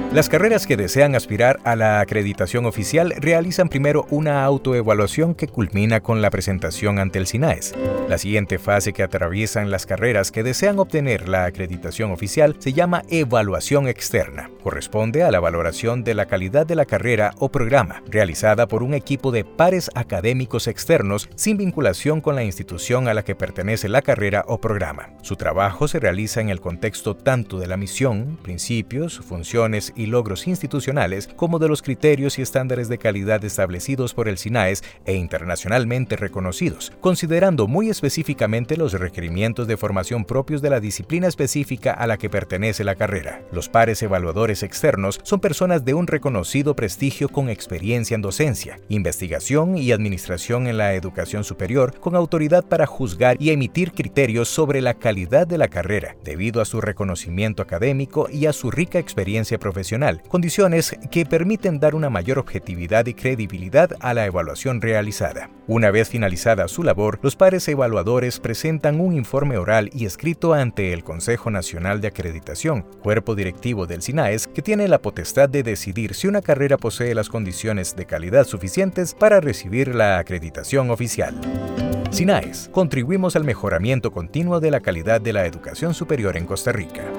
Las carreras que desean aspirar a la acreditación oficial realizan primero una autoevaluación que culmina con la presentación ante el SINAES. La siguiente fase que atraviesan las carreras que desean obtener la acreditación oficial se llama evaluación externa. Corresponde a la valoración de la calidad de la carrera o programa, realizada por un equipo de pares académicos externos sin vinculación con la institución a la que pertenece la carrera o programa. Su trabajo se realiza en el contexto tanto de la misión, principios, funciones y logros institucionales, como de los criterios y estándares de calidad establecidos por el SINAES e internacionalmente reconocidos, considerando muy específicamente los requerimientos de formación propios de la disciplina específica a la que pertenece la carrera. Los pares evaluadores externos son personas de un reconocido prestigio con experiencia en docencia, investigación y administración en la educación superior, con autoridad para juzgar y emitir criterios sobre la calidad de la carrera, debido a su reconocimiento académico y a su rica experiencia profesional, condiciones que permiten dar una mayor objetividad y credibilidad a la evaluación realizada. Una vez finalizada su labor, los pares evaluadores presentan un informe oral y escrito ante el Consejo Nacional de Acreditación, cuerpo directivo del SINAES, que tiene la potestad de decidir si una carrera posee las condiciones de calidad suficientes para recibir la acreditación oficial. SINAES, contribuimos al mejoramiento continuo de la calidad de la educación superior en Costa Rica.